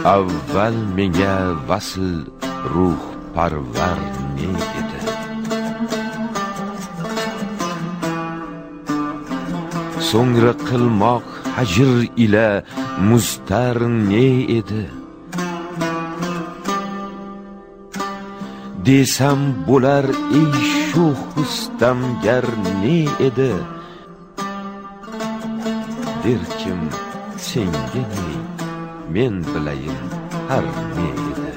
avval menga vasl ruh parvar ne edi. So'ngra qilmoq hajr ila mustar ne edi. Desam bo'lar ey shu xustamgar ne edi. Derkim senga ne, men bilayin har ne edi.